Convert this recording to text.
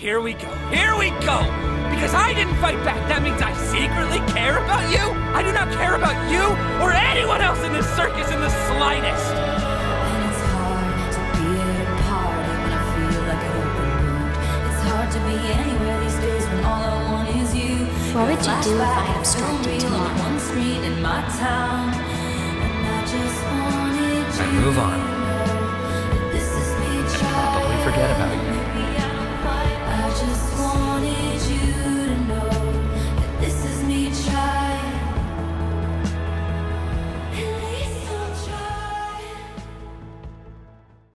here we go. Here we go! Because I didn't fight back, that means I secretly care about you? I do not care about you or anyone else in this circus in the slightest! And it's hard to be at a party when I feel like an open wound. It's hard to be anywhere these days when all I want is you. What would you do if I obstructed tomorrow? On one street in my town, and I just wanted you. I'd move on. This is me And probably forget about you.